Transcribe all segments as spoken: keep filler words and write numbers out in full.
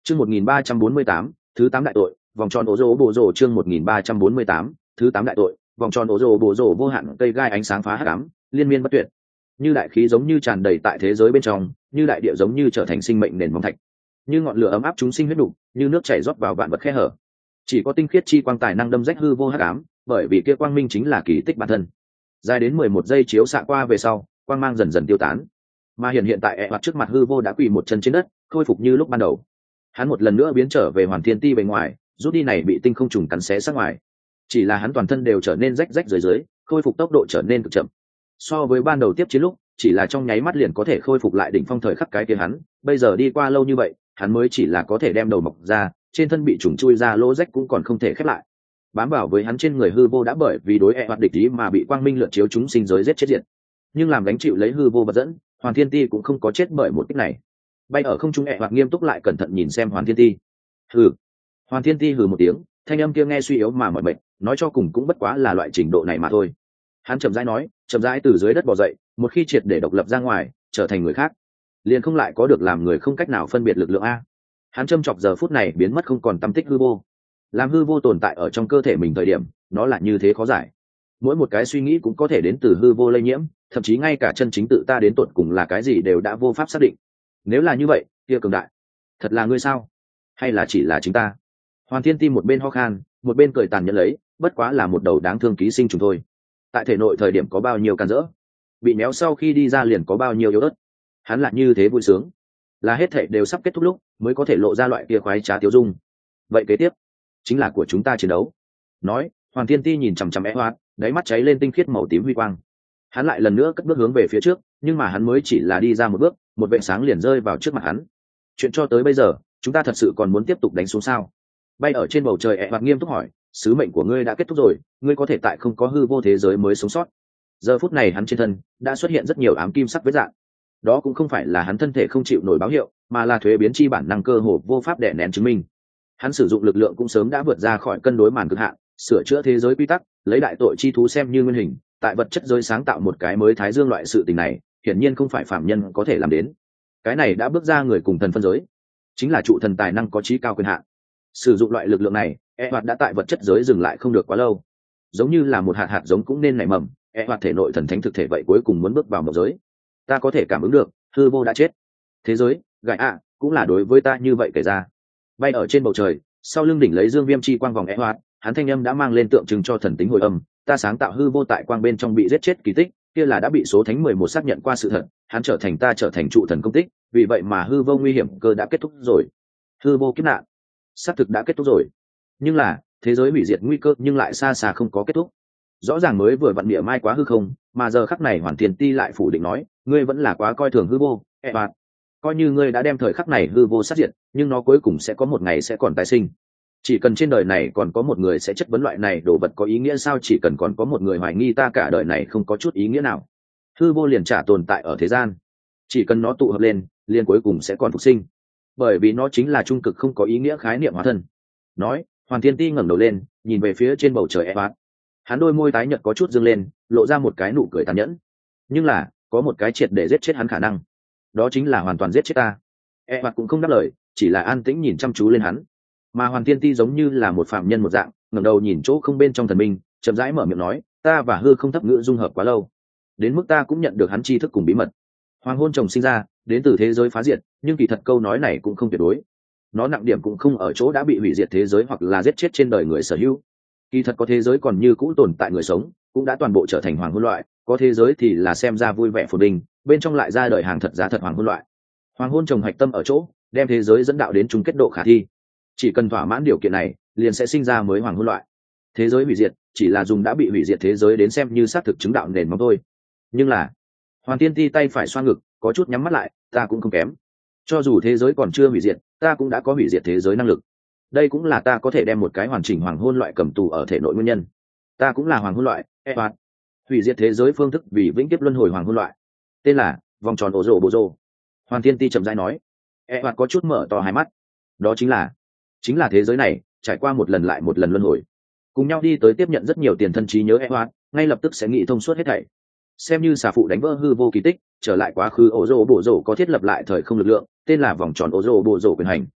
Chương một nghìn ba trăm bốn mươi tám, thứ tám đại tội, vòng tròn ố rồ bộ rồ chương một nghìn ba trăm bốn mươi tám, thứ tám đại tội, vòng tròn ố rồ bộ rồ vô hạn cây gai ánh sáng phá hắc ám, liên miên bất tuyệt. Như đại khí giống như tràn đầy tại thế giới bên trong, như đại địa giống như trở thành sinh mệnh nền móng thạch. Như ngọn lửa ấm áp chúng sinh huyết đủ, như nước chảy rót vào vạn vật khe hở. Chỉ có tinh khiết chi quang tài năng đâm rách hư vô hắc ám, bởi vì kia quang minh chính là kỳ tích bản thân. Dài đến mười một giây chiếu xạ qua về sau, quang mang dần dần tiêu tán. Mà hiện hiện tại ẹ hoặc trước mặt hư vô đã quỳ một chân trên đất, khôi phục như lúc ban đầu. Hắn một lần nữa biến trở về hoàn thiên ti bên ngoài, rút đi này bị tinh không trùng cắn xé sát ngoài. Chỉ là hắn toàn thân đều trở nên rách rách dưới dưới, khôi phục tốc độ trở nên cực chậm. So với ban đầu tiếp chiến lúc, chỉ là trong nháy mắt liền có thể khôi phục lại đỉnh phong thời khắc cái kia hắn, bây giờ đi qua lâu như vậy, hắn mới chỉ là có thể đem đầu mọc ra, trên thân bị trùng chui ra lỗ rách cũng còn không thể khép lại. Bám vào với hắn trên người hư vô đã bởi vì đối ẹ hoặc địch ý mà bị quang minh lượn chiếu chúng sinh giới giết chết diệt. Nhưng làm gánh chịu lấy hư vô vật dẫn, Hoàn Thiên Ti cũng không có chết bởi một kích này. Bay ở không trung ẹ hoặc nghiêm túc lại cẩn thận nhìn xem Hoàn Thiên Ti. Hừ. Hoàn Thiên Ti hừ một tiếng, thanh âm kia nghe suy yếu mà mỏi mệt, nói cho cùng cũng bất quá là loại trình độ này mà thôi. Hắn chậm rãi nói, chậm rãi từ dưới đất bò dậy, một khi triệt để độc lập ra ngoài, trở thành người khác, liền không lại có được làm người không cách nào phân biệt lực lượng a. Hắn châm chọc giờ phút này biến mất không còn tâm tích hư vô. Làm hư vô tồn tại ở trong cơ thể mình thời điểm, nó là như thế khó giải. Mỗi một cái suy nghĩ cũng có thể đến từ hư vô lây nhiễm, thậm chí ngay cả chân chính tự ta đến tột cùng là cái gì đều đã vô pháp xác định. Nếu là như vậy, kia cường đại, thật là ngươi sao? Hay là chỉ là chính ta? Hoàn Thiên Ti một bên ho khan, một bên cười tàn nhẫn lấy, bất quá là một đầu đáng thương ký sinh trùng thôi. Tại thể nội thời điểm có bao nhiêu can dỡ, bị méo sau khi đi ra liền có bao nhiêu yếu ớt. Hắn lại như thế vui sướng, là hết thảy đều sắp kết thúc lúc mới có thể lộ ra loại kia khoái trá tiêu dung. Vậy kế tiếp chính là của chúng ta chiến đấu. Nói, Hoàn Thiên Ti nhìn chằm chằm ẹ hoạt, đáy mắt cháy lên tinh khiết màu tím huy quang. Hắn lại lần nữa cất bước hướng về phía trước, nhưng mà hắn mới chỉ là đi ra một bước, một vệt sáng liền rơi vào trước mặt hắn. Chuyện cho tới bây giờ, chúng ta thật sự còn muốn tiếp tục đánh xuống sao? Bay ở trên bầu trời ẹ hoạt nghiêm túc hỏi, sứ mệnh của ngươi đã kết thúc rồi, ngươi có thể tại không có hư vô thế giới mới sống sót. Giờ phút này hắn trên thân đã xuất hiện rất nhiều ám kim sắc vết dạng. Đó cũng không phải là hắn thân thể không chịu nổi báo hiệu, mà là thuế biến chi bản năng cơ hồ vô pháp đè nén chứng minh. Hắn sử dụng lực lượng cũng sớm đã vượt ra khỏi cân đối màn cực hạn, sửa chữa thế giới quy tắc, lấy đại tội chi thú xem như nguyên hình, tại vật chất giới sáng tạo một cái mới thái dương loại sự tình này, hiển nhiên không phải phạm nhân có thể làm đến. Cái này đã bước ra người cùng thần phân giới, chính là trụ thần tài năng có trí cao quyền hạn. Sử dụng loại lực lượng này, e hoạt đã tại vật chất giới dừng lại không được quá lâu. Giống như là một hạt hạt giống cũng nên nảy mầm, e hoạt thể nội thần thánh thực thể vậy cuối cùng muốn bước vào mộng giới. Ta có thể cảm ứng được, hư vô đã chết. Thế giới, gại ạ, cũng là đối với ta như vậy kể ra. Bay ở trên bầu trời, sau lưng đỉnh lấy dương viêm chi quang vòng e hoạt, hắn thanh âm đã mang lên tượng trưng cho thần tính hồi âm. Ta sáng tạo hư vô tại quang bên trong bị giết chết kỳ tích, kia là đã bị số thánh mười một xác nhận qua sự thật, hắn trở thành ta trở thành trụ thần công tích, vì vậy mà hư vô nguy hiểm cơ đã kết thúc rồi. Hư vô kiếp nạn, xác thực đã kết thúc rồi. Nhưng là, thế giới hủy diệt nguy cơ nhưng lại xa xa không có kết thúc. Rõ ràng mới vừa vặn địa mai quá hư không, mà giờ khắc này Hoàn Thiên Ti lại phủ định nói, ngươi vẫn là quá coi thường hư vô, e bạt. Coi như ngươi đã đem thời khắc này hư vô sát diệt, nhưng nó cuối cùng sẽ có một ngày sẽ còn tái sinh. Chỉ cần trên đời này còn có một người sẽ chất vấn loại này đồ vật có ý nghĩa sao, chỉ cần còn có một người hoài nghi ta cả đời này không có chút ý nghĩa nào. Hư vô liền trả tồn tại ở thế gian. Chỉ cần nó tụ hợp lên, liền cuối cùng sẽ còn phục sinh. Bởi vì nó chính là trung cực không có ý nghĩa khái niệm hóa thân. Nói, Hoàn Thiên Ti ngẩng đầu lên, nhìn về phía trên bầu trời e bạt. Hắn đôi môi tái nhợt có chút dương lên, lộ ra một cái nụ cười tàn nhẫn. Nhưng là, có một cái triệt để giết chết hắn khả năng. Đó chính là hoàn toàn giết chết ta. E bạt cũng không đáp lời, chỉ là an tĩnh nhìn chăm chú lên hắn. Mà Hoàn Thiên Ti giống như là một phạm nhân một dạng, ngẩng đầu nhìn chỗ không bên trong thần minh, chậm rãi mở miệng nói, ta và hư không thấp ngữ dung hợp quá lâu, đến mức ta cũng nhận được hắn tri thức cùng bí mật. Hoàng hôn chồng sinh ra, đến từ thế giới phá diệt, nhưng kỳ thật câu nói này cũng không tuyệt đối. Nó nặng điểm cũng không ở chỗ đã bị hủy diệt thế giới hoặc là giết chết trên đời người sở hữu. Kỳ thật có thế giới còn như cũ tồn tại người sống, cũng đã toàn bộ trở thành hoàng hôn loại, có thế giới thì là xem ra vui vẻ phồn vinh, bên trong lại ra đời hàng thật giá thật hoàng hôn loại. Hoàng hôn trồng hạch tâm ở chỗ, đem thế giới dẫn đạo đến chung kết độ khả thi. Chỉ cần thỏa mãn điều kiện này, liền sẽ sinh ra mới hoàng hôn loại. Thế giới hủy diệt, chỉ là dùng đã bị hủy diệt thế giới đến xem như xác thực chứng đạo nền móng thôi. Nhưng là, Hoàn Thiên Ti tay phải xoa ngực, có chút nhắm mắt lại, ta cũng không kém. Cho dù thế giới còn chưa hủy diệt, ta cũng đã có hủy diệt thế giới năng lực. Đây cũng là ta có thể đem một cái hoàn chỉnh hoàng hôn loại cầm tù ở thể nội nguyên nhân. Ta cũng là hoàng hôn loại, e hoạt. Hủy diệt thế giới phương thức vì vĩnh kiếp luân hồi hoàng hôn loại. Tên là vòng tròn ổ rồ bộ rồ. Hoàn Thiên Ti chậm rãi nói. E hoạt có chút mở to hai mắt. Đó chính là, chính là thế giới này trải qua một lần lại một lần luân hồi, cùng nhau đi tới tiếp nhận rất nhiều tiền thân trí nhớ e hoạt, ngay lập tức sẽ nghĩ thông suốt hết thảy. Xem như xà phụ đánh vỡ hư vô kỳ tích, trở lại quá khứ ổ rồ bộ rồ có thiết lập lại thời không lực lượng, tên là vòng tròn ổ rồ bộ rồ quyền hành.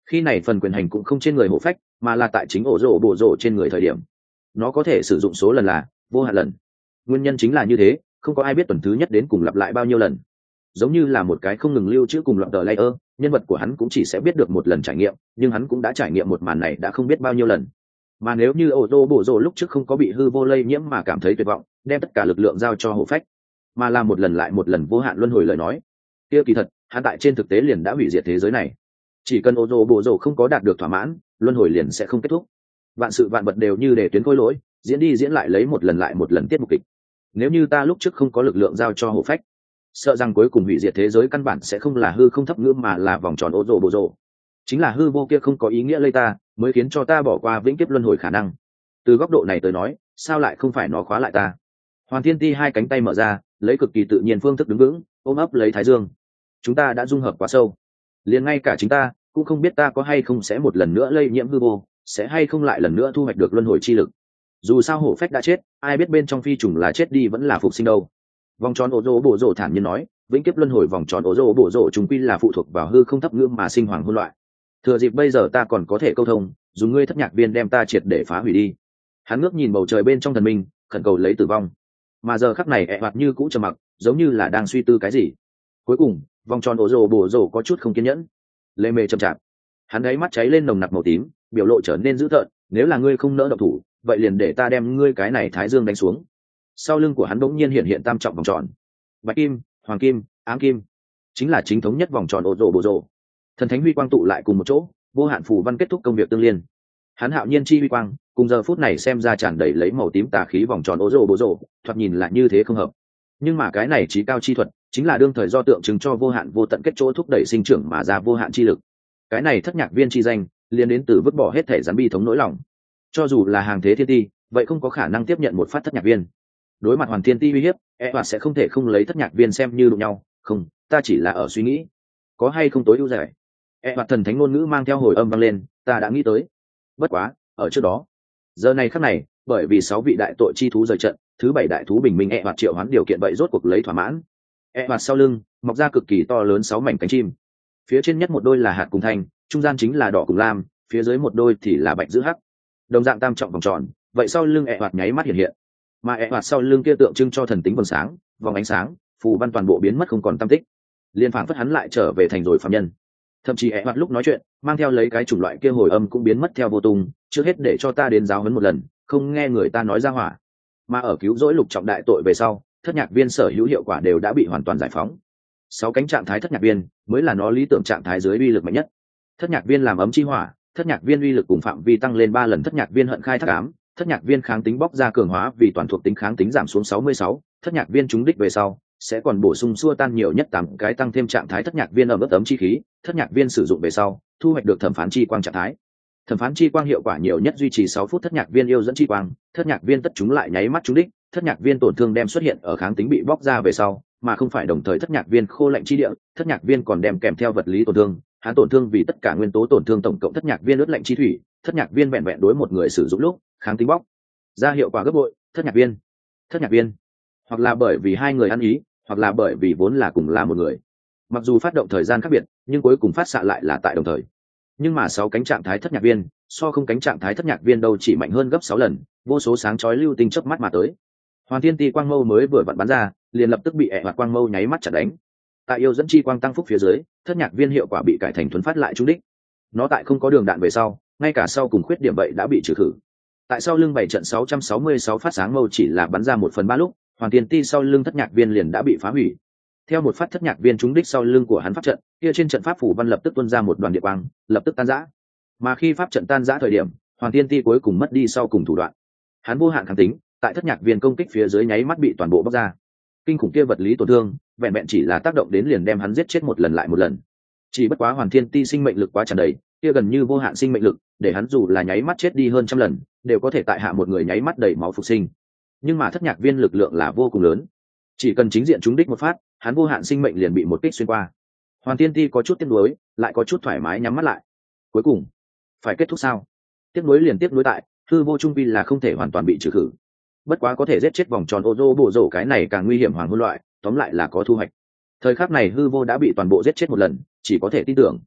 khi này phần quyền hành cũng không trên người hổ phách mà là tại chính ổ rổ bộ rổ trên người thời điểm nó có thể sử dụng số lần là vô hạn lần. Nguyên nhân chính là như thế, không có ai biết tuần thứ nhất đến cùng lặp lại bao nhiêu lần. Giống như là một cái không ngừng lưu trữ cùng loạt tờ layer, nhân vật của hắn cũng chỉ sẽ biết được một lần trải nghiệm, nhưng hắn cũng đã trải nghiệm một màn này đã không biết bao nhiêu lần. Mà nếu như ổ rổ bộ rổ lúc trước không có bị hư vô lây nhiễm mà cảm thấy tuyệt vọng, đem tất cả lực lượng giao cho hổ phách, mà làm một lần lại một lần vô hạn luân hồi lời nói, kia kỳ thật hắn tại trên thực tế liền đã hủy diệt thế giới này. Chỉ cần ổ rổ bộ rổ không có đạt được thỏa mãn, luân hồi liền sẽ không kết thúc. Vạn sự vạn vật đều như để tuyến khối lỗi, diễn đi diễn lại lấy một lần lại một lần tiết mục kịch. Nếu như ta lúc trước không có lực lượng giao cho hổ phách, sợ rằng cuối cùng hủy diệt thế giới căn bản sẽ không là hư không thấp ngữ mà là vòng tròn ổ rổ bộ rổ. Chính là hư vô kia không có ý nghĩa lây ta, mới khiến cho ta bỏ qua vĩnh kiếp luân hồi khả năng. Từ góc độ này tới nói, sao lại không phải nó khóa lại ta? Hoàn Thiên Ti hai cánh tay mở ra, lấy cực kỳ tự nhiên phương thức đứng vững, ôm ấp lấy Thái Dương. Chúng ta đã dung hợp quá sâu, liền ngay cả chính ta cũng không biết ta có hay không sẽ một lần nữa lây nhiễm hư vô, sẽ hay không lại lần nữa thu hoạch được luân hồi chi lực. Dù sao hổ phách đã chết, ai biết bên trong phi trùng là chết đi vẫn là phục sinh đâu. Vòng tròn ổ rỗ bổ rỗ thản nhiên nói, vĩnh kiếp luân hồi vòng tròn ổ rỗ bổ rỗ chúng quy là phụ thuộc vào hư không thấp ngữ mà sinh hoàng hôn loại. Thừa dịp bây giờ ta còn có thể câu thông, dùng ngươi thất nhạc viên đem ta triệt để phá hủy đi. Hắn ngước nhìn bầu trời bên trong thần minh, khẩn cầu lấy tử vong. Mà giờ khắc này ẹ hoạt như cũ trầm mặc, giống như là đang suy tư cái gì. Cuối cùng vòng tròn ổ rỗ bổ rỗ có chút không kiên nhẫn, lê mê chậm chạp. Hắn ấy mắt cháy lên nồng nặc màu tím, biểu lộ trở nên dữ tợn. Nếu là ngươi không nỡ động thủ, vậy liền để ta đem ngươi cái này thái dương đánh xuống. Sau lưng của hắn bỗng nhiên hiện hiện tam trọng vòng tròn, bạch kim, hoàng kim, ám kim, chính là chính thống nhất vòng tròn ổ rỗ bổ rỗ. Thần thánh huy quang tụ lại cùng một chỗ, vô hạn phù văn kết thúc công việc tương liên. Hắn hạo nhiên chi huy quang cùng giờ phút này xem ra tràn đầy lấy màu tím tà khí vòng tròn ổ rỗ bổ rỗ, thoạt nhìn lại như thế không hợp. Nhưng mà cái này trí cao chi thuật chính là đương thời do tượng trưng cho vô hạn vô tận kết chỗ thúc đẩy sinh trưởng mà ra vô hạn chi lực. Cái này thất nhạc viên chi danh liên đến từ vứt bỏ hết thể rắn bi thống nỗi lòng. Cho dù là hàng thế thiên ti, vậy không có khả năng tiếp nhận một phát thất nhạc viên. Đối mặt hoàn thiên ti uy hiếp, e hoạt sẽ không thể không lấy thất nhạc viên xem như đụng nhau. Không, ta chỉ là ở suy nghĩ, có hay không tối ưu giải. E hoạt thần thánh ngôn ngữ mang theo hồi âm vang lên, ta đã nghĩ tới. Bất quá, ở trước đó, giờ này khắc này, bởi vì sáu vị đại tội chi thú rời trận, thứ bảy đại thú bình minh e hoạt triệu hoán điều kiện vậy rốt cuộc lấy thỏa mãn. E hoạt sau lưng mọc ra cực kỳ to lớn sáu mảnh cánh chim. Phía trên nhất một đôi là hạt cùng thanh, trung gian chính là đỏ cùng lam, phía dưới một đôi thì là bạch giữ hắc. Đồng dạng tam trọng vòng tròn, vậy sau lưng e hoạt nháy mắt hiện hiện. Mà e hoạt sau lưng kia tượng trưng cho thần tính vầng sáng, vòng ánh sáng, phù văn toàn bộ biến mất không còn tăm tích. Liên phảng phất hắn lại trở về thành rồi phàm nhân. Thậm chí e hoạt lúc nói chuyện, mang theo lấy cái chủng loại kia hồi âm cũng biến mất theo vô tung, trước hết để cho ta đến giáo huấn một lần, không nghe người ta nói ra hỏa. Mà ở cứu rỗi lục trọng đại tội về sau, thất nhạc viên sở hữu hiệu quả đều đã bị hoàn toàn giải phóng. Sáu cánh trạng thái thất nhạc viên mới là nó lý tưởng trạng thái dưới uy lực mạnh nhất. Thất nhạc viên làm ấm chi hỏa, thất nhạc viên uy lực cùng phạm vi tăng lên ba lần, thất nhạc viên hận khai thác ám, thất nhạc viên kháng tính bóc ra cường hóa vì toàn thuộc tính kháng tính giảm xuống sáu mươi sáu, thất nhạc viên trúng đích về sau sẽ còn bổ sung xua tan nhiều nhất tám cái tăng thêm trạng thái thất nhạc viên ẩm ướt ấm chi khí, thất nhạc viên sử dụng về sau thu hoạch được thẩm phán chi quang trạng thái. Thẩm phán chi quang hiệu quả nhiều nhất duy trì sáu phút, thất nhạc viên yêu dẫn chi quang, thất nhạc viên tất chúng lại nháy mắt trúng đích, thất nhạc viên tổn thương đem xuất hiện ở kháng tính bị bóc ra về sau, mà không phải đồng thời thất nhạc viên khô lạnh chi địa, thất nhạc viên còn đem kèm theo vật lý tổn thương, hắn tổn thương vì tất cả nguyên tố tổn thương tổng cộng thất nhạc viên ướt lạnh chi thủy, thất nhạc viên vẹn vẹn đối một người sử dụng lúc kháng tính bóc ra hiệu quả gấp bội, thất nhạc viên thất nhạc viên hoặc là bởi vì hai người ăn ý, hoặc là bởi vì vốn là cùng là một người, mặc dù phát động thời gian khác biệt nhưng cuối cùng phát xạ lại là tại đồng thời. Nhưng mà sáu cánh trạng thái thất nhạc viên so không cánh trạng thái thất nhạc viên đâu chỉ mạnh hơn gấp sáu lần, vô số sáng chói lưu tinh chớp mắt mà tới. Hoàn Thiên Ti quang mâu mới vừa vặn bắn ra, liền lập tức bị ẹ hoạt quang mâu nháy mắt chặt đánh. Tại yêu dẫn chi quang tăng phúc phía dưới, thất nhạc viên hiệu quả bị cải thành thuần phát lại trúng đích. Nó tại không có đường đạn về sau, ngay cả sau cùng khuyết điểm vậy đã bị trừ khử. Tại sau lưng bảy trận sáu trăm sáu mươi sáu phát sáng mâu chỉ là bắn ra một phần ba lúc, Hoàn Thiên Ti sau lưng thất nhạc viên liền đã bị phá hủy. Theo một phát thất nhạc viên trúng đích sau lưng của hắn pháp trận, kia trên trận pháp phủ văn lập tức tuôn ra một đoàn địa quang, lập tức tan rã. Mà khi pháp trận tan rã thời điểm, Hoàn Thiên Ti cuối cùng mất đi sau cùng thủ đoạn. Hắn vô hạn kháng tính, tại thất nhạc viên công kích phía dưới nháy mắt bị toàn bộ bóc ra. Kinh khủng kia vật lý tổn thương, vẹn vẹn chỉ là tác động đến liền đem hắn giết chết một lần lại một lần. Chỉ bất quá Hoàn Thiên Ti sinh mệnh lực quá tràn đầy, kia gần như vô hạn sinh mệnh lực, để hắn dù là nháy mắt chết đi hơn trăm lần, đều có thể tại hạ một người nháy mắt đầy máu phục sinh. Nhưng mà thất nhạc viên lực lượng là vô cùng lớn, chỉ cần chính diện trúng đích một phát, hắn vô hạn sinh mệnh liền bị một kích xuyên qua. Hoàn Thiên Ti có chút tiếc nuối, lại có chút thoải mái nhắm mắt lại. Cuối cùng, phải kết thúc sao? Tiếc nuối liền tiếc nuối tại, hư vô trung vi là không thể hoàn toàn bị trừ khử. Bất quá có thể giết chết vòng tròn ô rô bộ rổ cái này càng nguy hiểm hoàng hôn loại, tóm lại là có thu hoạch. Thời khắc này hư vô đã bị toàn bộ giết chết một lần, chỉ có thể tin tưởng.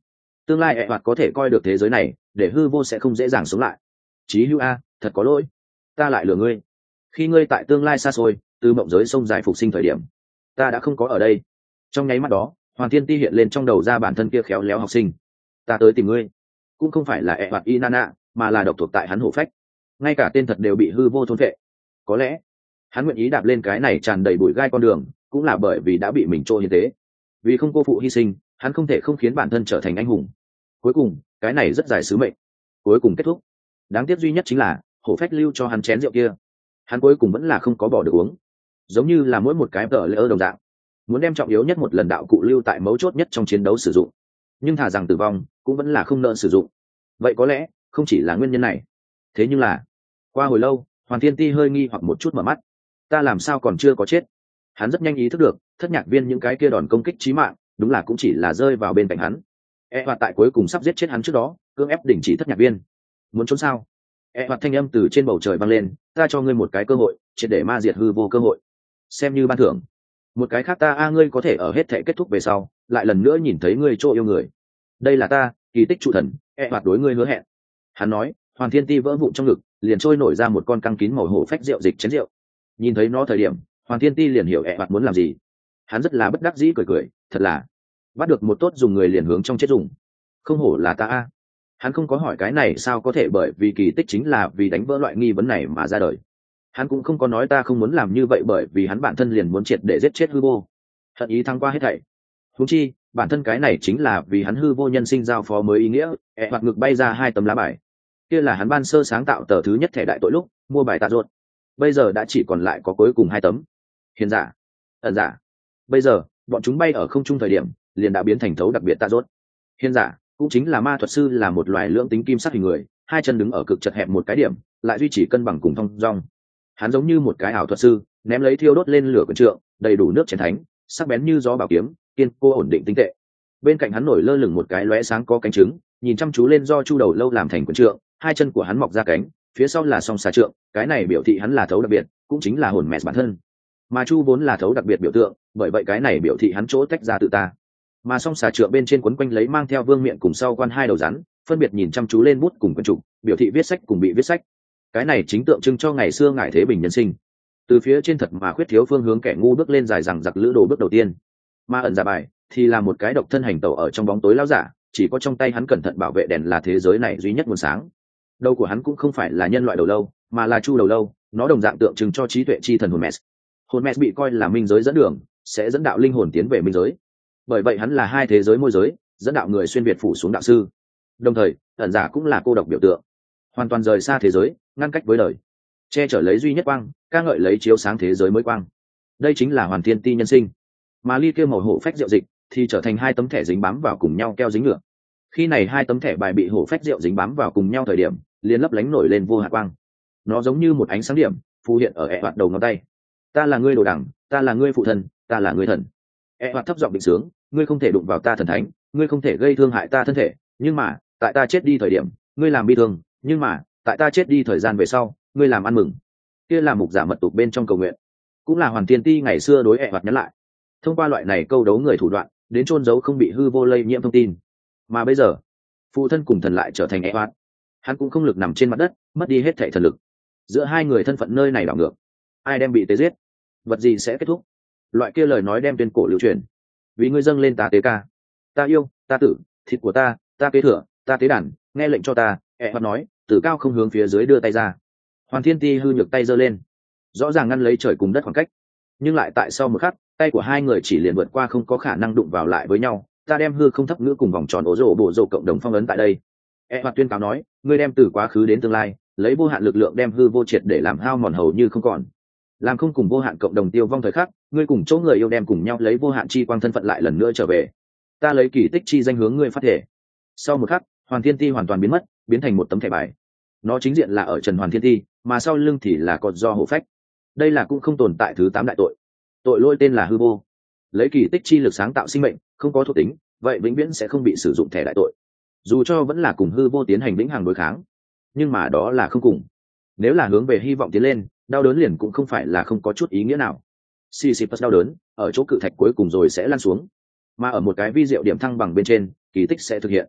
tương lai ẹ hoạt có thể coi được thế giới này, để hư vô sẽ không dễ dàng sống lại. Chí hữu a, thật có lỗi, ta lại lừa ngươi. Khi ngươi tại tương lai xa xôi từ mộng giới sông dài phục sinh thời điểm, ta đã không có ở đây. Trong nháy mắt đó, Hoàn Thiên Ti hiện lên trong đầu ra bản thân kia khéo léo học sinh. Ta tới tìm ngươi, cũng không phải là ẹ hoạt Inanna, mà là độc thuộc tại hắn hổ phách. Ngay cả tên thật đều bị hư vô thôn phệ. Có lẽ hắn nguyện ý đạp lên cái này tràn đầy bụi gai con đường, cũng là bởi vì đã bị mình trôi hiến tế. Vì không cô phụ hy sinh, hắn không thể không khiến bản thân trở thành anh hùng. Cuối cùng cái này rất dài sứ mệnh cuối cùng kết thúc. Đáng tiếc duy nhất chính là hổ phách lưu cho hắn chén rượu kia, hắn cuối cùng vẫn là không có bỏ được uống. Giống như là mỗi một cái tờ lỡ đồng dạng, muốn đem trọng yếu nhất một lần đạo cụ lưu tại mấu chốt nhất trong chiến đấu sử dụng, nhưng thà rằng tử vong cũng vẫn là không nợ sử dụng. Vậy có lẽ không chỉ là nguyên nhân này. Thế nhưng là qua hồi lâu, Hoàn Thiên Ti hơi nghi hoặc một chút mở mắt. Ta làm sao còn chưa có chết? Hắn rất nhanh ý thức được, thất nhạc viên những cái kia đòn công kích chí mạng đúng là cũng chỉ là rơi vào bên cạnh hắn. E hoạt tại cuối cùng sắp giết chết hắn trước đó, cưỡng ép đình chỉ thất nhạc viên. Muốn trốn sao? E hoạt thanh âm từ trên bầu trời vang lên, ta cho ngươi một cái cơ hội, triệt để ma diệt hư vô cơ hội, xem như ban thưởng. Một cái khác ta a ngươi có thể ở hết thể kết thúc về sau, lại lần nữa nhìn thấy ngươi chỗ yêu người. Đây là ta, kỳ tích trụ thần, E hoạt đối ngươi hứa hẹn. Hắn nói. Hoàn Thiên Ti vỡ vụn trong ngực, liền trôi nổi ra một con căng kín màu hổ phách rượu dịch chén rượu. Nhìn thấy nó thời điểm, Hoàn Thiên Ti liền hiểu ẹ hoạt muốn làm gì. Hắn rất là bất đắc dĩ cười cười, thật là bắt được một tốt dùng người liền hướng trong chết dùng. Không hổ là ta a. Hắn không có hỏi cái này sao có thể, bởi vì kỳ tích chính là vì đánh vỡ loại nghi vấn này mà ra đời. Hắn cũng không có nói ta không muốn làm như vậy, bởi vì hắn bản thân liền muốn triệt để giết chết hư vô, hận ý thăng qua hết thảy. Huống chi bản thân cái này chính là vì hắn hư vô nhân sinh giao phó mới ý nghĩa. Ẹ hoạt ngực bay ra hai tấm lá bài, kia là hắn ban sơ sáng tạo tờ thứ nhất thẻ đại tội lúc mua bài tạ ruột, bây giờ đã chỉ còn lại có cuối cùng hai tấm hiền giả ẩn giả. Bây giờ bọn chúng bay ở không trung thời điểm liền đã biến thành thấu đặc biệt tạ ruột. Hiền giả cũng chính là ma thuật sư, là một loài lưỡng tính kim sắc hình người, hai chân đứng ở cực chật hẹp một cái điểm, lại duy trì cân bằng cùng thong dong. Hắn giống như một cái ảo thuật sư, ném lấy thiêu đốt lên lửa quần trượng, đầy đủ nước chén thánh, sắc bén như gió bảo kiếm, kiên cố ổn định tinh tệ. Bên cạnh hắn nổi lơ lửng một cái lóe sáng có cánh trứng, nhìn chăm chú lên do chu đầu lâu làm thành quần trượng, hai chân của hắn mọc ra cánh, phía sau là song xà trượng, cái này biểu thị hắn là thấu đặc biệt, cũng chính là hồn mẹ bản thân. Mà chu vốn là thấu đặc biệt biểu tượng, bởi vậy cái này biểu thị hắn chỗ tách ra tự ta. Mà song xà trượng bên trên quấn quanh lấy mang theo vương miện cùng sau quan hai đầu rắn, phân biệt nhìn chăm chú lên bút cùng quân trục, biểu thị viết sách cùng bị viết sách. Cái này chính tượng trưng cho ngày xưa ngải thế bình nhân sinh. Từ phía trên thật mà khuyết thiếu phương hướng kẻ ngu bước lên dài rằng giặc lữ đồ bước đầu tiên. Mà ẩn giả bài thì là một cái độc thân hành tẩu ở trong bóng tối lão giả, chỉ có trong tay hắn cẩn thận bảo vệ đèn là thế giới này duy nhất nguồn sáng. Đầu của hắn cũng không phải là nhân loại đầu lâu, mà là chu đầu lâu, nó đồng dạng tượng trưng cho trí tuệ chi thần hồn mẹ. Hồn mẹ bị coi là minh giới dẫn đường, sẽ dẫn đạo linh hồn tiến về minh giới. Bởi vậy hắn là hai thế giới môi giới, dẫn đạo người xuyên việt phủ xuống đạo sư. Đồng thời ẩn giả cũng là cô độc biểu tượng, hoàn toàn rời xa thế giới, ngăn cách với đời, che chở lấy duy nhất quang, ca ngợi lấy chiếu sáng thế giới mới quang. Đây chính là Hoàn Thiên Ti nhân sinh. Mà ly kia màu hổ phách rượu dịch thì trở thành hai tấm thẻ dính bám vào cùng nhau keo dính ngựa. Khi này hai tấm thẻ bài bị hổ phách rượu dính bám vào cùng nhau thời điểm, liền lấp lánh nổi lên vô hạn quang. Nó giống như một ánh sáng điểm phù hiện ở ẹ hoạt đầu ngón tay. Ta là ngươi đồ đẳng, ta là ngươi phụ thần, ta là ngươi thần. ẹ hoạt thấp giọng định sướng, ngươi không thể đụng vào ta thần thánh, ngươi không thể gây thương hại ta thân thể, nhưng mà tại ta chết đi thời điểm ngươi làm bi thương, nhưng mà tại ta chết đi thời gian về sau ngươi làm ăn mừng. Kia là mục giả mật tục bên trong cầu nguyện, cũng là Hoàn Thiên Ti ngày xưa đối ẹ hoạt nhắn lại. Thông qua loại này câu đấu người thủ đoạn đến chôn giấu không bị hư vô lây nhiễm thông tin. Mà bây giờ phụ thân cùng thần lại trở thành ẹ hoạt, hắn cũng không lực nằm trên mặt đất, mất đi hết thảy thần lực. Giữa hai người thân phận nơi này đảo ngược, ai đem bị tế giết, vật gì sẽ kết thúc. Loại kia lời nói đem tuyên cổ lưu truyền, vì ngươi dâng lên ta tế ca, ta yêu, ta tử, thịt của ta, ta kế thừa, ta tế đàn, nghe lệnh cho ta. ẹ hoạt nói, từ cao không hướng phía dưới đưa tay ra. Hoàn Thiên Ti hư nhược tay giơ lên, rõ ràng ngăn lấy trời cùng đất khoảng cách, nhưng lại tại sau một khắc tay của hai người chỉ liền vượt qua, không có khả năng đụng vào lại với nhau. Ta đem hư không thấp ngữ cùng vòng tròn ố rổ bộ rổ cộng đồng phong ấn tại đây. E hoạt tuyên cáo nói, ngươi đem từ quá khứ đến tương lai, lấy vô hạn lực lượng đem hư vô triệt để làm hao mòn hầu như không còn, làm không cùng vô hạn cộng đồng tiêu vong thời khắc, ngươi cùng chỗ người yêu đem cùng nhau lấy vô hạn chi quang thân phận lại lần nữa trở về. Ta lấy kỳ tích chi danh hướng ngươi phát thể. Sau một khắc Hoàn Thiên Ti hoàn toàn biến mất, biến thành một tấm thẻ bài. Nó chính diện là ở trần Hoàn Thiên Ti, mà sau lưng thì là cột do hổ phách. Đây là cũng không tồn tại thứ tám đại tội. Tội lỗi tên là hư vô, lấy kỳ tích chi lực sáng tạo sinh mệnh, không có thuộc tính, vậy vĩnh viễn sẽ không bị sử dụng thẻ đại tội. Dù cho vẫn là cùng hư vô tiến hành vĩnh hằng đối kháng, nhưng mà đó là không cùng. Nếu là hướng về hy vọng tiến lên, đau đớn liền cũng không phải là không có chút ý nghĩa nào. Sisyphus đau đớn ở chỗ cự thạch cuối cùng rồi sẽ lăn xuống, mà ở một cái vi diệu điểm thăng bằng bên trên, kỳ tích sẽ thực hiện.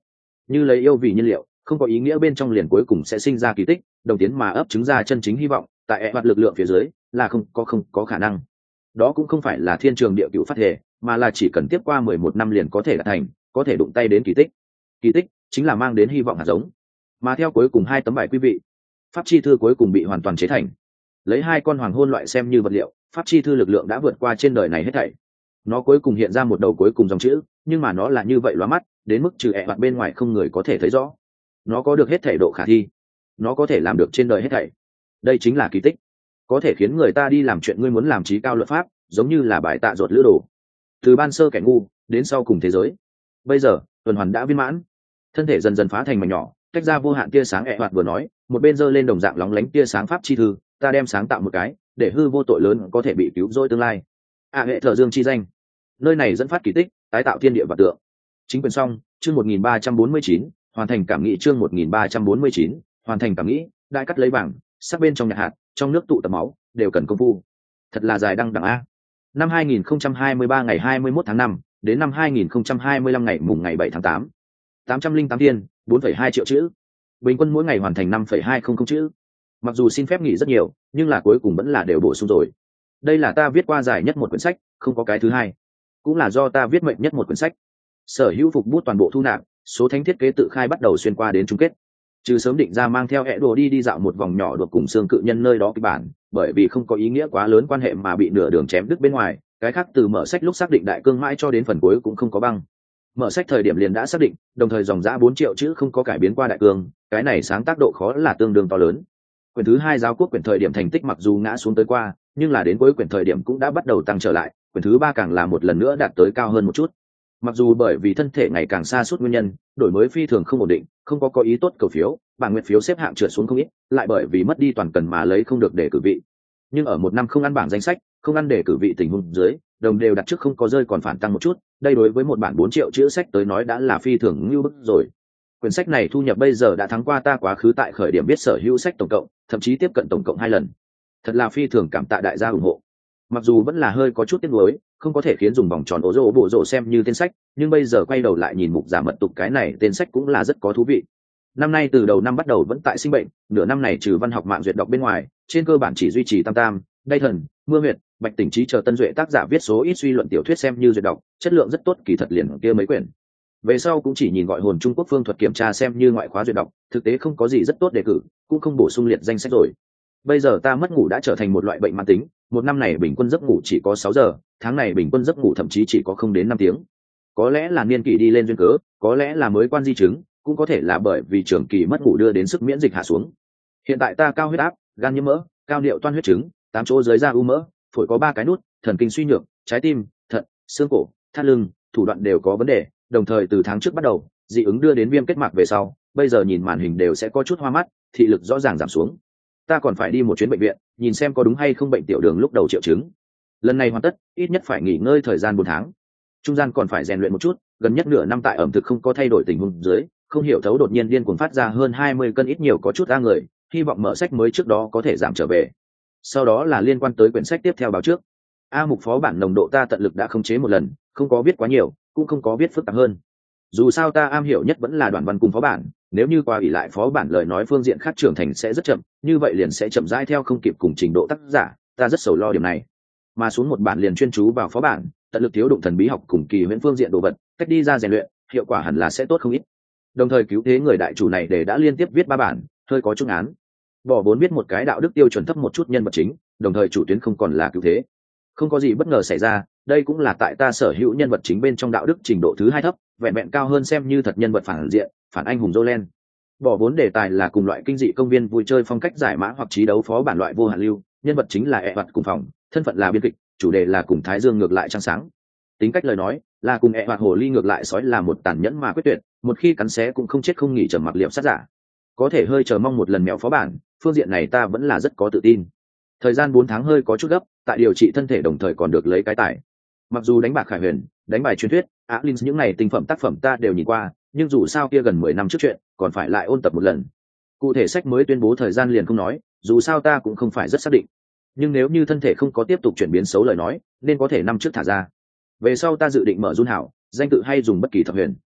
như lấy yêu vì nhiên liệu, không có ý nghĩa bên trong liền cuối cùng sẽ sinh ra kỳ tích, đồng tiến mà ấp trứng ra chân chính hy vọng, tại ẹ hoạt lực lượng phía dưới là không có không có khả năng. Đó cũng không phải là thiên trường địa cửu phát thể, mà là chỉ cần tiếp qua mười một năm liền có thể đạt thành, có thể đụng tay đến kỳ tích. Kỳ tích chính là mang đến hy vọng hạt giống. Mà theo cuối cùng hai tấm bài quý vị, pháp chi thư cuối cùng bị hoàn toàn chế thành. Lấy hai con hoàng hôn loại xem như vật liệu, pháp chi thư lực lượng đã vượt qua trên đời này hết thảy. Nó cuối cùng hiện ra một đầu cuối cùng dòng chữ, nhưng mà nó là như vậy lóa mắt, đến mức trừ ẹ hoạt bên ngoài không người có thể thấy rõ. Nó có được hết thảy độ khả thi, nó có thể làm được trên đời hết thảy. Đây chính là kỳ tích, có thể khiến người ta đi làm chuyện ngươi muốn làm, trí cao luật pháp, giống như là bài tạ ruột lữ đồ, từ ban sơ kẻ ngu đến sau cùng thế giới. Bây giờ tuần hoàn đã viên mãn, thân thể dần dần phá thành mảnh nhỏ, tách ra vô hạn tia sáng. ẹ hoạt vừa nói, một bên giơ lên đồng dạng lóng lánh tia sáng pháp chi thư, ta đem sáng tạo một cái để hư vô tội lớn có thể bị cứu rỗi tương lai. À, hệ thờ dương chi danh, nơi này dẫn phát kỳ tích, tái tạo thiên địa và tượng. Chính quyền xong, chương một nghìn ba trăm bốn mươi chín, hoàn thành cảm nghĩ. Chương một nghìn ba trăm bốn mươi chín, hoàn thành cảm nghĩ. Đại cắt lấy vàng, sắc bên trong nhạc hạt, trong nước tụ tập máu, đều cần công phu. Thật là dài đăng đẳng a. Năm hai nghìn không trăm hai mươi ba ngày hai mươi mốt tháng năm đến năm hai nghìn không trăm hai mươi lăm ngày mùng ngày bảy tháng tám, tám trăm linh tám thiên, bốn phẩy hai triệu chữ. Bình quân mỗi ngày hoàn thành năm phẩy hai không không chữ. Mặc dù xin phép nghỉ rất nhiều, nhưng là cuối cùng vẫn là đều bổ sung rồi. Đây là ta viết qua dài nhất một quyển sách, không có cái thứ hai. Cũng là do ta viết mệnh nhất một quyển sách. Sở hữu phục bút toàn bộ thu nạp, số thánh thiết kế tự khai bắt đầu xuyên qua đến chung kết. Trừ sớm định ra mang theo ẹ đồ đi đi dạo một vòng nhỏ đột cùng xương cự nhân nơi đó kịch bản, bởi vì không có ý nghĩa quá lớn quan hệ mà bị nửa đường chém đứt bên ngoài, cái khác từ mở sách lúc xác định đại cương mãi cho đến phần cuối cũng không có băng. Mở sách thời điểm liền đã xác định, đồng thời dòng dã bốn triệu chữ không có cải biến qua đại cương, cái này sáng tác độ khó là tương đương to lớn. Quyển thứ hai giáo quốc quyển thời điểm thành tích mặc dù ngã xuống tới qua, nhưng là đến cuối quyển thời điểm cũng đã bắt đầu tăng trở lại, quyển thứ ba càng là một lần nữa đạt tới cao hơn một chút. Mặc dù bởi vì thân thể ngày càng xa suốt nguyên nhân, đổi mới phi thường không ổn định, không có có ý tốt cầu phiếu, bảng nguyện phiếu xếp hạng trượt xuống không ít, lại bởi vì mất đi toàn cần mà lấy không được để cử vị. Nhưng ở một năm không ăn bảng danh sách, không ăn để cử vị tình huống dưới, đồng đều đặt trước không có rơi còn phản tăng một chút, đây đối với một bản bốn triệu chữ sách tới nói đã là phi thường như bức rồi. Quyển sách này thu nhập bây giờ đã thắng qua ta quá khứ tại khởi điểm viết sở hữu sách tổng cộng, thậm chí tiếp cận tổng cộng hai lần. Thật là phi thường cảm tạ đại gia ủng hộ. Mặc dù vẫn là hơi có chút tiếc nuối, không có thể khiến dùng vòng tròn ố rỗ bộ rỗ xem như tên sách, nhưng bây giờ quay đầu lại nhìn mục giả mật tục cái này tên sách cũng là rất có thú vị. Năm nay từ đầu năm bắt đầu vẫn tại sinh bệnh, nửa năm này trừ văn học mạng duyệt đọc bên ngoài, trên cơ bản chỉ duy trì tam tam, đay thần, mưa huyệt, bạch tỉnh trí chờ tân duệ tác giả viết số ít suy luận tiểu thuyết xem như duyệt đọc, chất lượng rất tốt, kỳ thật liền kia mấy quyển. Về sau cũng chỉ nhìn gọi hồn Trung Quốc phương thuật kiểm tra xem như ngoại khóa duyệt đọc, thực tế không có gì rất tốt đề cử, cũng không bổ sung liệt danh sách rồi. Bây giờ ta mất ngủ đã trở thành một loại bệnh mãn tính, một năm này bình quân giấc ngủ chỉ có sáu giờ, tháng này bình quân giấc ngủ thậm chí chỉ có không đến năm tiếng. Có lẽ là niên kỷ đi lên duyên cớ, có lẽ là mới quan di chứng, cũng có thể là bởi vì trường kỳ mất ngủ đưa đến sức miễn dịch hạ xuống. Hiện tại ta cao huyết áp, gan nhiễm mỡ, cao niệu toan huyết chứng, tám chỗ dưới da u mỡ, phổi có ba cái nút, thần kinh suy nhược, trái tim, thận, xương cổ, thắt lưng, thủ đoạn đều có vấn đề, đồng thời từ tháng trước bắt đầu, dị ứng đưa đến viêm kết mạc về sau, bây giờ nhìn màn hình đều sẽ có chút hoa mắt, thị lực rõ ràng giảm xuống. Ta còn phải đi một chuyến bệnh viện, nhìn xem có đúng hay không bệnh tiểu đường lúc đầu triệu chứng. Lần này hoàn tất, ít nhất phải nghỉ ngơi thời gian bốn tháng. Trung gian còn phải rèn luyện một chút, gần nhất nửa năm tại ẩm thực không có thay đổi tình huống dưới, không hiểu thấu đột nhiên điên cuồng phát ra hơn hai mươi cân ít nhiều có chút a người, hy vọng mở sách mới trước đó có thể giảm trở về. Sau đó là liên quan tới quyển sách tiếp theo báo trước. A mục phó bản nồng độ ta tận lực đã khống chế một lần, không có viết quá nhiều, cũng không có viết phức tạp hơn. Dù sao ta am hiểu nhất vẫn là đoạn văn cùng phó bản, nếu như qua ỷ lại phó bản lời nói phương diện khác trưởng thành sẽ rất chậm, như vậy liền sẽ chậm rãi theo không kịp cùng trình độ tác giả, ta rất sầu lo điểm này. Mà xuống một bản liền chuyên chú vào phó bản, tận lực thiếu đụng thần bí học cùng kỳ huyễn phương diện đồ vật, cách đi ra rèn luyện, hiệu quả hẳn là sẽ tốt không ít. Đồng thời cứu thế người đại chủ này để đã liên tiếp viết ba bản, hơi có chung án. Bỏ vốn viết một cái đạo đức tiêu chuẩn thấp một chút nhân vật chính, đồng thời chủ tuyến không còn là cứu thế. Không có gì bất ngờ xảy ra, đây cũng là tại ta sở hữu nhân vật chính bên trong đạo đức trình độ thứ hai thấp, vẹn vẹn cao hơn xem như thật nhân vật phản diện, phản anh hùng Jolen. Bỏ vốn đề tài là cùng loại kinh dị công viên vui chơi phong cách giải mã hoặc trí đấu phó bản loại vô hạn lưu, nhân vật chính là ẹ hoạt cùng phòng, thân phận là biên kịch, chủ đề là cùng Thái Dương ngược lại trăng sáng. Tính cách lời nói là cùng ẹ hoạt hồ ly ngược lại sói là một tàn nhẫn mà quyết tuyệt, một khi cắn xé cũng không chết không nghỉ trầm mặc liệm sát giả. Có thể hơi chờ mong một lần mèo phó bản, phương diện này ta vẫn là rất có tự tin. Thời gian bốn tháng hơi có chút gấp, tại điều trị thân thể đồng thời còn được lấy cái tài. Mặc dù đánh bạc khải huyền, đánh bài truyền thuyết, Alin những này tinh phẩm tác phẩm ta đều nhìn qua, nhưng dù sao kia gần mười năm trước chuyện, còn phải lại ôn tập một lần. Cụ thể sách mới tuyên bố thời gian liền không nói, dù sao ta cũng không phải rất xác định. Nhưng nếu như thân thể không có tiếp tục chuyển biến xấu lời nói, nên có thể năm trước thả ra. Về sau ta dự định mở run hảo, danh tự hay dùng bất kỳ thập huyền.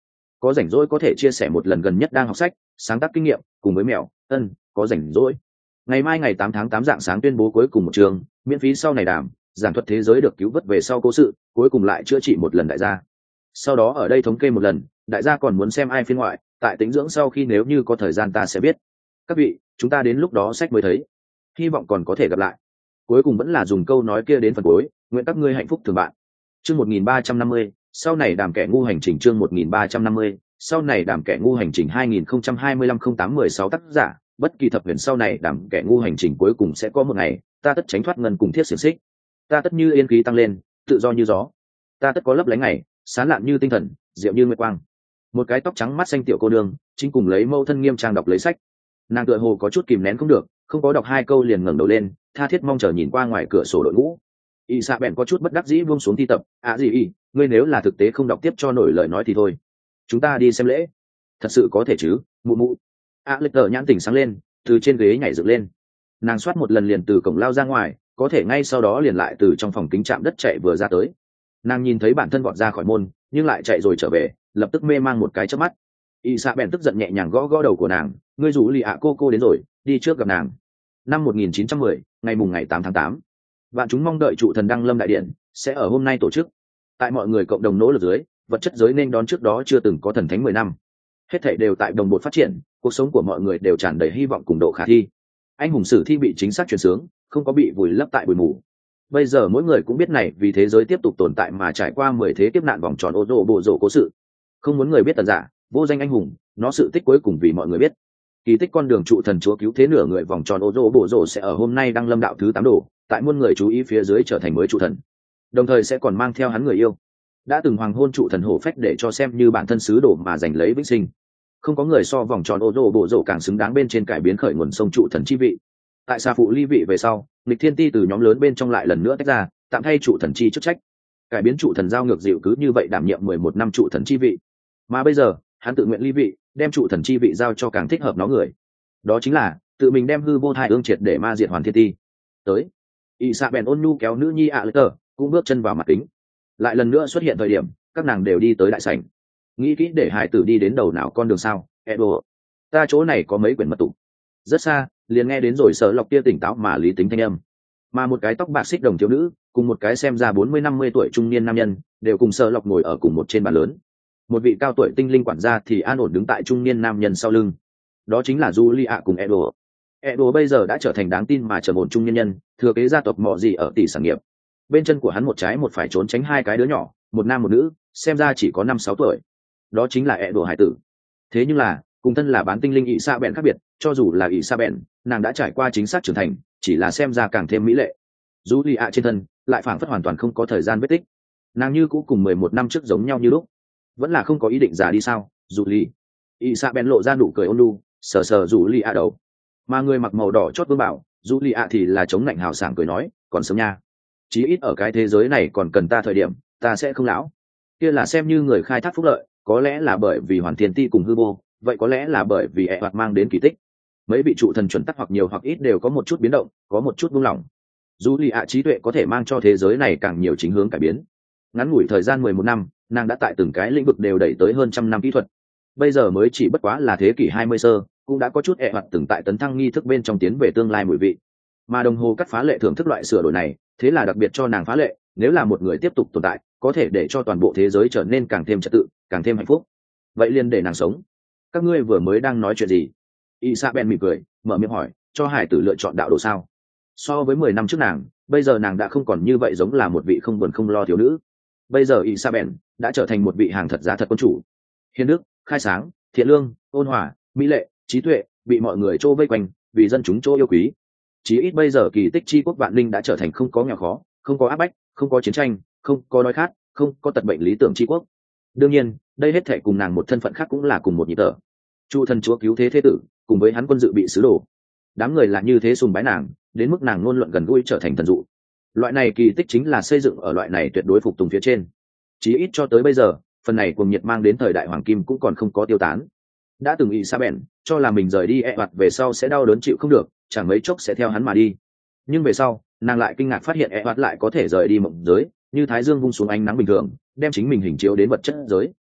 có rảnh rỗi có thể chia sẻ một lần gần nhất đang học sách sáng tác kinh nghiệm cùng với mèo ân có rảnh rỗi. Ngày mai ngày tám tháng tám dạng sáng tuyên bố cuối cùng một trường miễn phí sau này đàm giảng thuật thế giới được cứu vớt về sau cố sự, cuối cùng lại chữa trị một lần đại gia. Sau đó ở đây thống kê một lần, đại gia còn muốn xem ai phiên ngoại, tại tĩnh dưỡng sau khi nếu như có thời gian ta sẽ biết. Các vị, chúng ta đến lúc đó sách mới thấy. Hy vọng còn có thể gặp lại. Cuối cùng vẫn là dùng câu nói kia đến phần cuối, nguyện các ngươi hạnh phúc thường bạn. Chương một nghìn ba trăm năm mươi, sau này đàm kẻ ngu hành trình chương một nghìn ba trăm năm mươi, sau này đàm kẻ ngu hành trình hai nghìn không trăm hai mươi lăm không tám mười sáu tác giả, bất kỳ thập huyền sau này đàm kẻ ngu hành trình cuối cùng sẽ có một ngày, ta tất tránh thoát ngân cùng thiết xiềng xích. Ta tất như yên khí tăng lên, tự do như gió. Ta tất có lấp lánh ngày, sáng lạn như tinh thần, diệu như nguyệt quang. Một cái tóc trắng mắt xanh tiểu cô nương, chính cùng lấy mâu thân nghiêm trang đọc lấy sách. Nàng tựa hồ có chút kìm nén không được, không có đọc hai câu liền ngẩng đầu lên, tha thiết mong chờ nhìn qua ngoài cửa sổ đội ngũ. Y Sa bèn có chút bất đắc dĩ buông xuống thi tập, "À gì y, ngươi nếu là thực tế không đọc tiếp cho nổi lời nói thì thôi. Chúng ta đi xem lễ." "Thật sự có thể chứ?" Mụ mụ. À Lịch Tở nhãn tỉnh sáng lên, từ trên ghế nhảy dựng lên. Nàng xoát một lần liền từ cổng lao ra ngoài, có thể ngay sau đó liền lại từ trong phòng kính chạm đất chạy vừa ra tới. Nàng nhìn thấy bản thân vọt ra khỏi môn, nhưng lại chạy rồi trở về, lập tức mê mang một cái chớp mắt. Y Sa bèn tức giận nhẹ nhàng gõ gõ đầu của nàng, "Ngươi rủ lì ạ cô cô đến rồi, đi trước gặp nàng." Năm một nghìn chín trăm mười, ngày mùng ngày tám tháng tám, vạn chúng mong đợi trụ thần đăng lâm đại điện sẽ ở hôm nay tổ chức. Tại mọi người cộng đồng nỗ lực dưới, vật chất giới nên đón trước đó chưa từng có thần thánh mười năm. Hết thảy đều tại đồng bộ phát triển, cuộc sống của mọi người đều tràn đầy hy vọng cùng độ khả thi. Anh hùng sử thi bị chính xác truyền sướng, không có bị vùi lấp tại bụi mù. Bây giờ mỗi người cũng biết này vì thế giới tiếp tục tồn tại mà trải qua mười thế kiếp nạn vòng tròn ô rô bộ rổ cố sự. Không muốn người biết tần giả, vô danh anh hùng, nó sự tích cuối cùng vì mọi người biết. Kỳ tích con đường trụ thần chúa cứu thế nửa người vòng tròn ô rô bộ rổ sẽ ở hôm nay đăng lâm đạo thứ tám đồ, tại muôn người chú ý phía dưới trở thành mới trụ thần. Đồng thời sẽ còn mang theo hắn người yêu. Đã từng hoàng hôn trụ thần hổ phách để cho xem như bản thân sứ đồ mà giành lấy vĩnh sinh. Không có người so vòng tròn ô rô bộ rổ càng xứng đáng bên trên cải biến khởi nguồn sông trụ thần chi vị. Tại xa phụ ly vị về sau, nghịch thiên ti từ nhóm lớn bên trong lại lần nữa tách ra, tạm thay trụ thần chi chức trách. Cải biến trụ thần giao ngược dịu cứ như vậy đảm nhiệm mười một năm trụ thần chi vị. Mà bây giờ, hắn tự nguyện ly vị, đem trụ thần chi vị giao cho càng thích hợp nó người. Đó chính là tự mình đem hư vô thai ương triệt để ma diệt hoàn thiên ti. Tới, Y Sa bèn ôn nhu kéo nữ nhi ạ lệ cũng bước chân vào mặt kính. Lại lần nữa xuất hiện thời điểm, các nàng đều đi tới đại sảnh. Nghĩ kỹ để hải tử đi đến đầu nào con đường sao? Edo, ta chỗ này có mấy quyển mật tụ. Rất xa, liền nghe đến rồi Sở Lộc kia tỉnh táo mà lý tính thanh âm. Mà một cái tóc bạc xích đồng thiếu nữ, cùng một cái xem ra bốn mươi năm mươi tuổi trung niên nam nhân, đều cùng Sở Lộc ngồi ở cùng một trên bàn lớn. Một vị cao tuổi tinh linh quản gia thì an ổn đứng tại trung niên nam nhân sau lưng. Đó chính là Julia cùng Edo. Edo bây giờ đã trở thành đáng tin mà trầm ổn trung nhân nhân, thừa kế gia tộc mọ gì ở tỷ sản nghiệp. Bên chân của hắn một trái một phải trốn tránh hai cái đứa nhỏ, một nam một nữ, xem ra chỉ có năm sáu tuổi. Đó chính là Edo hải tử. Thế nhưng là, cùng thân là bán tinh linh ỷ sa bèn khác biệt, cho dù là ỷ sa bèn, nàng đã trải qua chính xác trưởng thành, chỉ là xem ra càng thêm mỹ lệ. Julia trên thân lại phảng phất hoàn toàn không có thời gian vết tích. Nàng như cũ cùng mười một năm trước giống nhau như lúc. Vẫn là không có ý định già đi sao? Julie. ỷ sa bèn lộ ra nụ cười ôn nhu, sờ sờ Julia đầu. Mà người mặc màu đỏ chót vương bảo, Julia thì là chống lạnh hào sảng cười nói, còn sớm nha. Chí ít ở cái thế giới này còn cần ta thời điểm, ta sẽ không lão. Kia là xem như người khai thác phúc lợi, có lẽ là bởi vì hoàn thiên ti cùng hư vô, vậy có lẽ là bởi vì ẹ hoạt mang đến kỳ tích. Mấy vị trụ thần chuẩn tắc hoặc nhiều hoặc ít đều có một chút biến động, có một chút buông lỏng. Julia trí tuệ có thể mang cho thế giới này càng nhiều chính hướng cải biến. Ngắn ngủi thời gian mười một năm, nàng đã tại từng cái lĩnh vực đều đẩy tới hơn trăm năm kỹ thuật. Bây giờ mới chỉ bất quá là thế kỷ hai mươi sơ, cũng đã có chút ẹ hoạt từng tại tấn thăng nghi thức bên trong tiến về tương lai mùi vị. Mà đồng hồ cắt phá lệ thưởng thức loại sửa đổi này, thế là đặc biệt cho nàng phá lệ, nếu là một người tiếp tục tồn tại, có thể để cho toàn bộ thế giới trở nên càng thêm trật tự, càng thêm hạnh phúc. Vậy liền để nàng sống. Các ngươi vừa mới đang nói chuyện gì? Isabel mỉm cười, mở miệng hỏi, cho hải tử lựa chọn đạo đồ sao? So với mười năm trước nàng, bây giờ nàng đã không còn như vậy giống là một vị không buồn không lo thiếu nữ. Bây giờ Isabel đã trở thành một vị hàng thật giá thật quân chủ. Hiền đức, khai sáng, thiện lương, ôn hòa, mỹ lệ, trí tuệ, bị mọi người trô vây quanh, vì dân chúng chỗ yêu quý. Chí ít bây giờ kỳ tích chi quốc vạn linh đã trở thành không có nghèo khó, không có áp bách, không có chiến tranh, không có đói khát, không có tật bệnh lý tưởng chi quốc. Đương nhiên, đây hết thể cùng nàng một thân phận khác cũng là cùng một nhịp thở. Chu thần chúa cứu thế thế tử, cùng với hắn quân dự bị sứ đồ. Đám người là như thế sùng bái nàng, đến mức nàng ngôn luận gần gũi trở thành thần dụ. Loại này kỳ tích chính là xây dựng ở loại này tuyệt đối phục tùng phía trên. Chí ít cho tới bây giờ, phần này cuồng nhiệt mang đến thời đại hoàng kim cũng còn không có tiêu tán. Đã từng ý xa bèn cho là mình rời đi e mặt về sau sẽ đau đớn chịu không được, chẳng mấy chốc sẽ theo hắn mà đi. Nhưng về sau, nàng lại kinh ngạc phát hiện e mặt lại có thể rời đi mộng giới, như thái dương vung xuống ánh nắng bình thường, đem chính mình hình chiếu đến vật chất giới.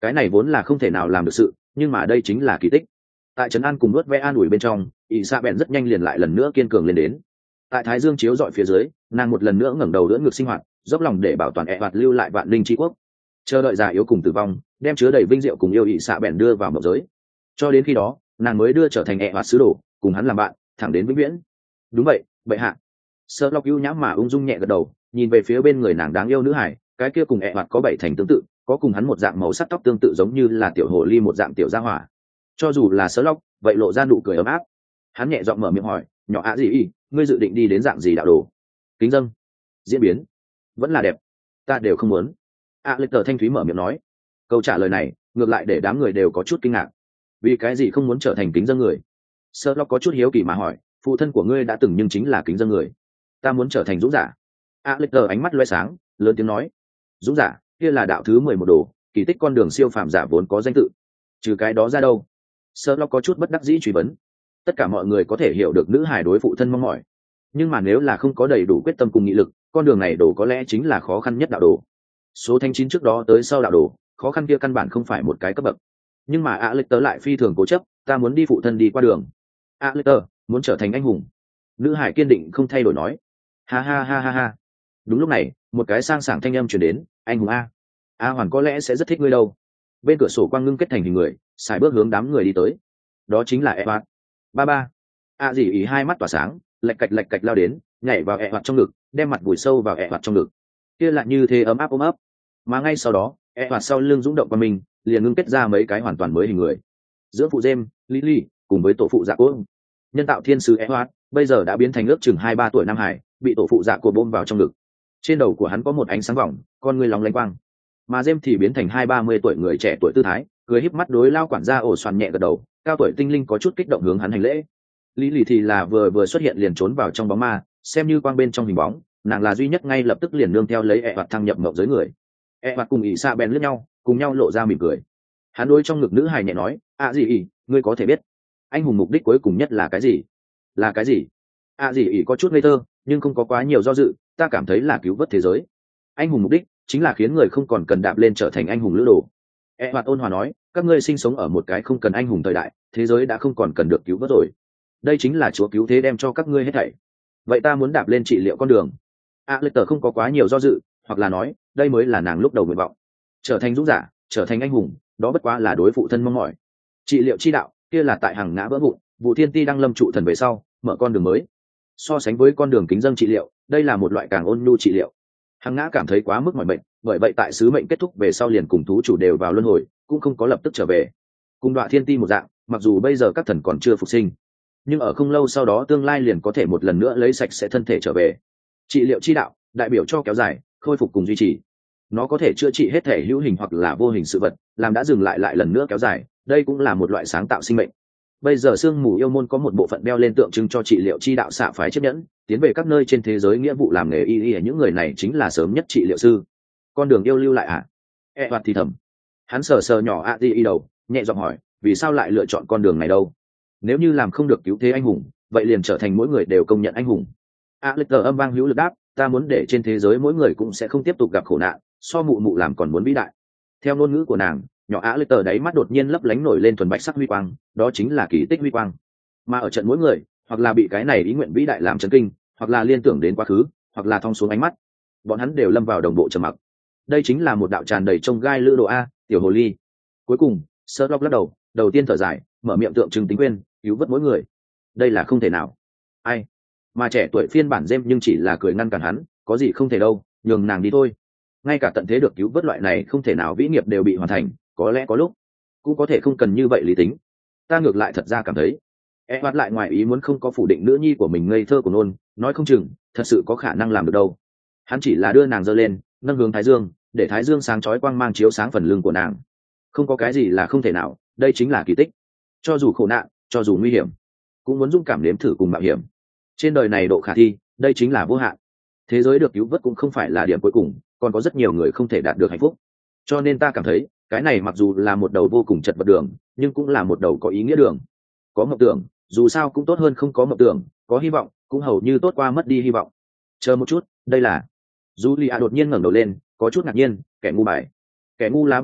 cái này vốn là không thể nào làm được sự, nhưng mà đây chính là kỳ tích. Tại trấn an cùng nuốt ve an ủi bên trong, ỷ xạ bèn rất nhanh liền lại lần nữa kiên cường lên đến. Tại thái dương chiếu dọi phía dưới, nàng một lần nữa ngẩng đầu đỡ ngược sinh hoạt, dốc lòng để bảo toàn ẹ hoạt lưu lại vạn linh tri quốc, chờ đợi già yếu cùng tử vong, đem chứa đầy vinh diệu cùng yêu ỷ xạ bèn đưa vào mộng giới. Cho đến khi đó, nàng mới đưa trở thành ẹ hoạt sứ đồ, cùng hắn làm bạn, thẳng đến vĩnh viễn. Đúng vậy, bệ hạ. Sơ lọc ưu nhãm mà ung dung nhẹ gật đầu, nhìn về phía bên người nàng đáng yêu nữ hải, cái kia cùng ẹ hoạt có bảy thành tương tự, có cùng hắn một dạng màu sắc tóc tương tự giống như là tiểu hồ ly một dạng tiểu gia hỏa. Cho dù là sơ lọc, vậy lộ ra nụ cười ấm áp. Hắn nhẹ giọng mở miệng hỏi, nhỏ ạ gì y, ngươi dự định đi đến dạng gì đạo đồ? Kính dâng, diễn biến, vẫn là đẹp, ta đều không muốn. ạ lịch tờ thanh thúy mở miệng nói. Câu trả lời này ngược lại để đám người đều có chút kinh ngạc. Vì cái gì không muốn trở thành kính dâng người? Sơ lọc có chút hiếu kỳ mà hỏi, phụ thân của ngươi đã từng nhưng chính là kính dâng người. Ta muốn trở thành dũng giả. ạ lịch tờ ánh mắt loe sáng, lớn tiếng nói, dũng giả kia là đạo thứ mười một đồ, kỳ tích con đường siêu phàm giả vốn có danh tự. Trừ cái đó ra đâu? Sơ lọc có chút bất đắc dĩ truy vấn. Tất cả mọi người có thể hiểu được nữ hài đối phụ thân mong mỏi, nhưng mà nếu là không có đầy đủ quyết tâm cùng nghị lực, con đường này đồ có lẽ chính là khó khăn nhất đạo đồ. Số thanh chín trước đó tới sau đạo đồ, khó khăn kia căn bản không phải một cái cấp bậc. Nhưng mà ạ lịch tờ lại phi thường cố chấp, ta muốn đi phụ thân đi qua đường. ạ lịch tờ muốn trở thành anh hùng. Nữ hải kiên định không thay đổi nói. Ha ha ha ha ha. Đúng lúc này, một cái sang sảng thanh âm truyền đến, anh hùng a. A hoàn có lẽ sẽ rất thích ngươi đâu. Bên cửa sổ quang ngưng kết thành hình người, xài bước hướng đám người đi tới. Đó chính là Edward. Ba ba. A dì ý hai mắt tỏa sáng, lạch cạch lạch cạch lao đến, nhảy vào Edward trong ngực, đem mặt vùi sâu vào Edward trong ngực. Kia lại như thế ấm áp ôm ấp. Mà ngay sau đó, Edward sau lưng rung động qua mình, liền ngưng kết ra mấy cái hoàn toàn mới hình người. Giữa phụ James, Lily, cùng với tổ phụ dạ cô, nhân tạo thiên sứ Edward, bây giờ đã biến thành ước chừng hai ba tuổi nam hải, bị tổ phụ dạ cô bôm vào trong ngực. Trên đầu của hắn có một ánh sáng vòng, con người lóng lánh quang. Mà James thì biến thành hai ba mươi tuổi người trẻ tuổi tư thái, cười híp mắt đối lao quản gia ổ xoàn nhẹ gật đầu, cao tuổi tinh linh có chút kích động hướng hắn hành lễ. Lý lì thì là vừa vừa xuất hiện liền trốn vào trong bóng ma, xem như quang bên trong hình bóng, nàng là duy nhất ngay lập tức liền nương theo lấy ẹ hoạt thăng nhập mộng giới người. ẹ hoạt cùng ỷ xạ bèn lướt nhau, cùng nhau lộ ra mỉm cười. Hắn đối trong ngực nữ hài nhẹ nói, à gì ỷ, ngươi có thể biết anh hùng mục đích cuối cùng nhất là cái gì? Là cái gì? À gì ỷ có chút ngây thơ, nhưng không có quá nhiều do dự, ta cảm thấy là cứu vớt thế giới. Anh hùng mục đích chính là khiến người không còn cần đạp lên trở thành anh hùng lữ đồ. ẹ hoạt ôn hòa nói, các ngươi sinh sống ở một cái không cần anh hùng thời đại, thế giới đã không còn cần được cứu vớt rồi. Đây chính là chúa cứu thế đem cho các ngươi hết thảy. Vậy ta muốn đạp lên trị liệu con đường. A lê tờ không có quá nhiều do dự, hoặc là nói đây mới là nàng lúc đầu nguyện vọng. Trở thành dũng giả, trở thành anh hùng, đó bất quá là đối phụ thân mong mỏi. Trị liệu chi đạo kia là tại hàng ngã vỡ vụn, vụ thiên ti đang lâm trụ thần về sau mở con đường mới. So sánh với con đường kính dâng trị liệu, đây là một loại càng ôn nhu trị liệu. Hàng ngã cảm thấy quá mức mỏi mệt, bởi vậy tại sứ mệnh kết thúc về sau liền cùng thú chủ đều vào luân hồi, cũng không có lập tức trở về. Cùng đoạn thiên ti một dạng, mặc dù bây giờ các thần còn chưa phục sinh, nhưng ở không lâu sau đó tương lai liền có thể một lần nữa lấy sạch sẽ thân thể trở về. Trị liệu chi đạo đại biểu cho kéo dài, khôi phục cùng duy trì. Nó có thể chữa trị hết thể hữu hình hoặc là vô hình sự vật, làm đã dừng lại lại lần nữa kéo dài, đây cũng là một loại sáng tạo sinh mệnh. Bây giờ sương mù yêu môn có một bộ phận đeo lên tượng trưng cho trị liệu chi đạo xạ phái chấp nhẫn, tiến về các nơi trên thế giới nghĩa vụ làm nghề y y, những người này chính là sớm nhất trị liệu sư. Con đường yêu lưu lại à? E hoạt thì thầm. Hắn sờ sờ nhỏ a di đầu, nhẹ giọng hỏi, vì sao lại lựa chọn con đường này đâu? Nếu như làm không được cứu thế anh hùng, vậy liền trở thành mỗi người đều công nhận anh hùng. A lịch tờ âm vang hữu lực đáp, ta muốn để trên thế giới mỗi người cũng sẽ không tiếp tục gặp khổ nạn, so mụ mụ làm còn muốn vĩ đại. Theo ngôn ngữ của nàng, nhỏ A lịch tờ đáy mắt đột nhiên lấp lánh nổi lên thuần bạch sắc huy quang, đó chính là kỳ tích huy quang. Mà ở trận mỗi người, hoặc là bị cái này ý nguyện vĩ đại làm chấn kinh, hoặc là liên tưởng đến quá khứ, hoặc là thong xuống ánh mắt, bọn hắn đều lâm vào đồng bộ trầm mặc. Đây chính là một đạo tràn đầy trông gai lữ độ a, tiểu hồ ly. Cuối cùng, Sherlock lắc đầu, đầu tiên thở dài, mở miệng tượng trưng tính quên, cứu vớt mỗi người. Đây là không thể nào. Ai? Mà trẻ tuổi phiên bản Gem nhưng chỉ là cười ngăn cản hắn, có gì không thể đâu, nhường nàng đi thôi. Ngay cả tận thế được cứu vớt loại này không thể nào vĩ nghiệp đều bị hoàn thành, có lẽ có lúc cũng có thể không cần như vậy lý tính. Ta ngược lại thật ra cảm thấy, Edward lại ngoài ý muốn không có phủ định nữ nhi của mình ngây thơ của nôn, nói không chừng thật sự có khả năng làm được đâu. Hắn chỉ là đưa nàng giơ lên, nâng hướng thái dương, để thái dương sáng chói quang mang chiếu sáng phần lưng của nàng. Không có cái gì là không thể nào, đây chính là kỳ tích. Cho dù khổ nạn, cho dù nguy hiểm, cũng muốn dũng cảm nếm thử cùng mạo hiểm. Trên đời này độ khả thi, đây chính là vô hạn. Thế giới được cứu vớt cũng không phải là điểm cuối cùng, còn có rất nhiều người không thể đạt được hạnh phúc. Cho nên ta cảm thấy, cái này mặc dù là một đầu vô cùng chật vật đường, nhưng cũng là một đầu có ý nghĩa đường. Có mộng tưởng, dù sao cũng tốt hơn không có mộng tưởng, có hy vọng, cũng hầu như tốt qua mất đi hy vọng. Chờ một chút, đây là... Julia đột nhiên ngẩng đầu lên, có chút ngạc nhiên, kẻ ngu bài. Kẻ ngu lá bài này,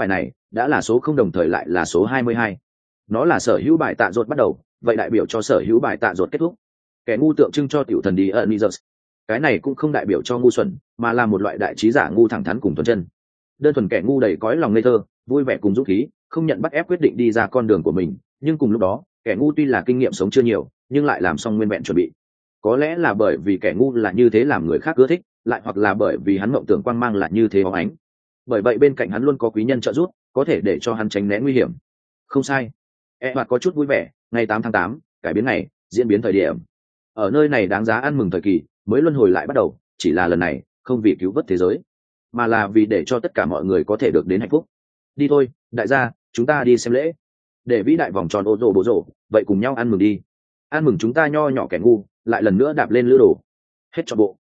đã là số không đồng thời lại là số hai mươi hai. Nó là sở hữu bài tạ ruột bắt đầu, vậy đại biểu cho sở hữu bài tạ ruột kết thúc. Kẻ ngu tượng trưng cho tiểu thần đi ẩn Nizers. Cái này cũng không đại biểu cho ngu xuẩn, mà là một loại đại trí giả ngu thẳng thắn cùng thuần chân. Đơn thuần kẻ ngu đầy cõi lòng ngây thơ, vui vẻ cùng dũng khí, không nhận bắt ép quyết định đi ra con đường của mình, nhưng cùng lúc đó, kẻ ngu tuy là kinh nghiệm sống chưa nhiều, nhưng lại làm xong nguyên vẹn chuẩn bị. Có lẽ là bởi vì kẻ ngu là như thế làm người khác ưa thích, lại hoặc là bởi vì hắn mộng tưởng quang mang là như thế óng ánh. Bởi vậy bên cạnh hắn luôn có quý nhân trợ giúp, có thể để cho hắn tránh né nguy hiểm. Không sai. E hoạt có chút vui vẻ, ngày tám tháng tám, cải biến này, diễn biến thời điểm. Ở nơi này đáng giá ăn mừng thời kỳ, mới luân hồi lại bắt đầu, chỉ là lần này, không vì cứu vớt thế giới, mà là vì để cho tất cả mọi người có thể được đến hạnh phúc. Đi thôi, đại gia, chúng ta đi xem lễ. Để vĩ đại vòng tròn ô rồ bố rồ, vậy cùng nhau ăn mừng đi. Ăn mừng chúng ta nho nhỏ kẻ ngu, lại lần nữa đạp lên lữ đồ. Hết trọn bộ.